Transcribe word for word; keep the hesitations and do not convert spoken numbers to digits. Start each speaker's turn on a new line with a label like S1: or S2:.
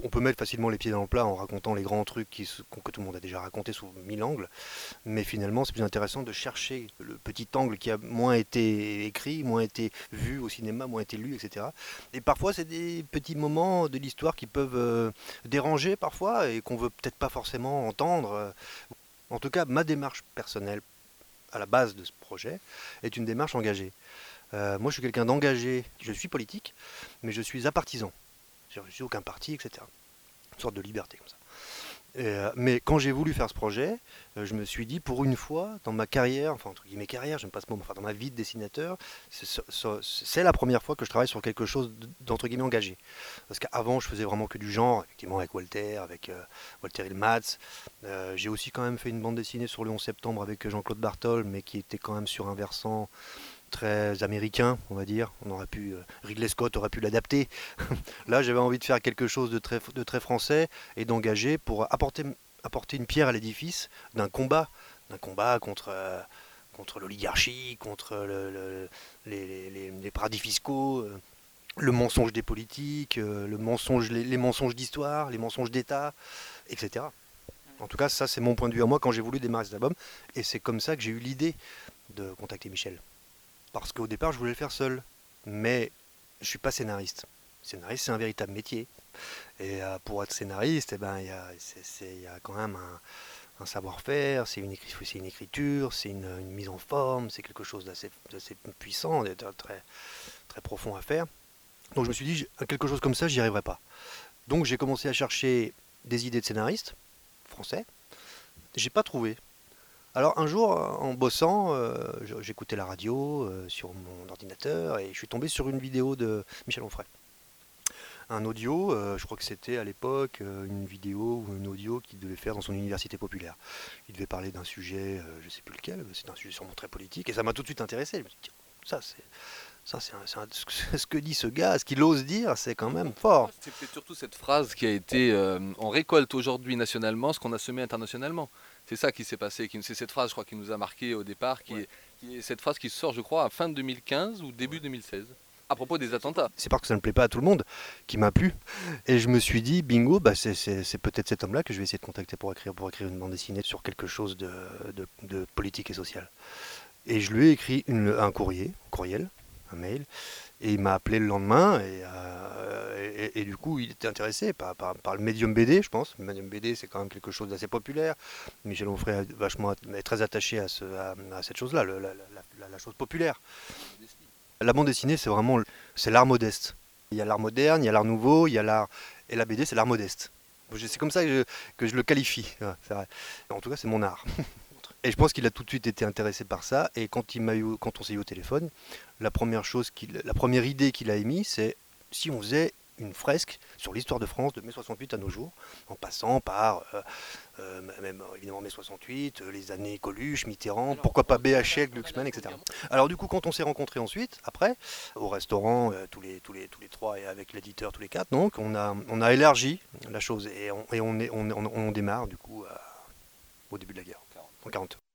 S1: on peut mettre facilement les pieds dans le plat en racontant les grands trucs qui, se- que tout le monde a déjà raconté sous mille angles, mais finalement c'est plus intéressant de chercher le petit angle qui a moins été écrit, moins été vu au cinéma, moins été lu, et cetera. Et parfois c'est des petits moments de l'histoire qui peuvent euh, déranger parfois et qu'on veut peut-être pas forcément entendre. En tout cas, ma démarche personnelle à la base de ce projet est une démarche engagée. Euh, moi je suis quelqu'un d'engagé, je suis politique, mais je suis apartisan. Je ne suis aucun parti, et cetera. Une sorte de liberté comme ça. Et, euh, mais quand j'ai voulu faire ce projet, euh, je me suis dit, pour une fois, dans ma carrière, enfin entre guillemets carrière, j'aime pas ce mot, mais enfin dans ma vie de dessinateur, c'est c'est- c'est la première fois que je travaille sur quelque chose d'entre guillemets engagé. Parce qu'avant, je faisais vraiment que du genre, effectivement avec Walter, avec euh, Walter Ilmatz. Euh, j'ai aussi quand même fait une bande dessinée sur le onze septembre avec Jean-Claude Bartol, mais qui était quand même sur un versant très américain, on va dire. On aurait pu, euh, Ridley Scott aurait pu l'adapter. Là, j'avais envie de faire quelque chose de très, de très français et d'engagé pour apporter, apporter une pierre à l'édifice d'un combat, d'un combat contre, euh, contre l'oligarchie, contre le- le- les, les- les- les paradis fiscaux, euh, le mensonge des politiques, euh, le mensonge, les, les mensonges d'histoire, les mensonges d'État, et cetera. En tout cas, ça, c'est mon point de vue à moi quand j'ai voulu démarrer cet album. Et c'est comme ça que j'ai eu l'idée de contacter Michel. Parce qu'au départ, je voulais le faire seul. Mais je ne suis pas scénariste. Scénariste, c'est un véritable métier. Et euh, pour être scénariste, eh ben, il y, a, c'est- c'est- il y a quand même un, un savoir-faire, c'est une, écri- c'est une écriture, c'est une, une mise en forme, c'est quelque chose d'assez d'assez puissant, de très, très profond à faire. Donc je me suis dit, j- quelque chose comme ça, j'y arriverai pas. Donc j'ai commencé à chercher des idées de scénaristes français. J'ai pas trouvé. Alors un jour, euh, en bossant, euh, je- j'écoutais la radio euh, sur mon ordinateur et je suis tombé sur une vidéo de Michel Onfray. Un audio, euh, je crois que c'était à l'époque euh, une vidéo ou un audio qu'il devait faire dans son université populaire. Il devait parler d'un sujet, euh, je ne sais plus lequel, mais c'est un sujet sûrement très politique et ça m'a tout de suite intéressé. Je me suis dit, tiens, ça c'est ça c'est un- c'est un- ce que ce que dit ce gars, ce qu'il ose dire, c'est quand même fort.
S2: C'est peut-être surtout cette phrase qui a été euh, on récolte aujourd'hui nationalement ce qu'on a semé internationalement. C'est ça qui s'est passé. qui- C'est cette phrase, je crois, qui nous a marqué au départ, qui,
S1: Ouais.
S2: est, qui est cette phrase qui sort, je crois, à fin deux mille quinze ou début deux mille seize, à propos des attentats.
S1: C'est parce que ça ne plaît pas à tout le monde qui m'a plu. Et je me suis dit, bingo, bah c'est c'est- c'est peut-être cet homme-là que je vais essayer de contacter pour écrire, pour écrire une bande dessinée sur quelque chose de, de- de politique et social. Et je lui ai écrit une- un courrier, un courriel, un mail, et il m'a appelé le lendemain, et, euh, et- et du coup, il était intéressé par, par- par le médium B D, je pense. Le médium B D, c'est quand même quelque chose d'assez populaire. Michel Onfray est vachement est très attaché à, ce- à- à cette chose-là, le- la, la- la- la chose populaire. La bande dessinée, c'est vraiment c'est l'art modeste. Il y a l'art moderne, il y a l'art nouveau, il y a l'art. Et la B D, c'est l'art modeste. C'est comme ça que je, que je le qualifie. Ouais, c'est vrai. En tout cas, c'est mon art. Et je pense qu'il a tout de suite été intéressé par ça. Et quand, il m'a eu, quand on s'est eu au téléphone, la première, chose qu'il, la première idée qu'il a émise, c'est si on faisait une fresque sur l'histoire de France de mai soixante-huit à nos jours, en passant par euh, euh, même évidemment mai soixante-huit, euh, les années Coluche, Mitterrand, pourquoi pas B H L, Glucksmann, et cetera. Alors du coup, quand on s'est rencontrés ensuite, après, au restaurant, euh, tous, les, tous, les, tous les trois et avec l'éditeur, tous les quatre, donc on a, on a élargi la chose et on, et on, est, on, on, on démarre du coup à- au début de la guerre, en quarante.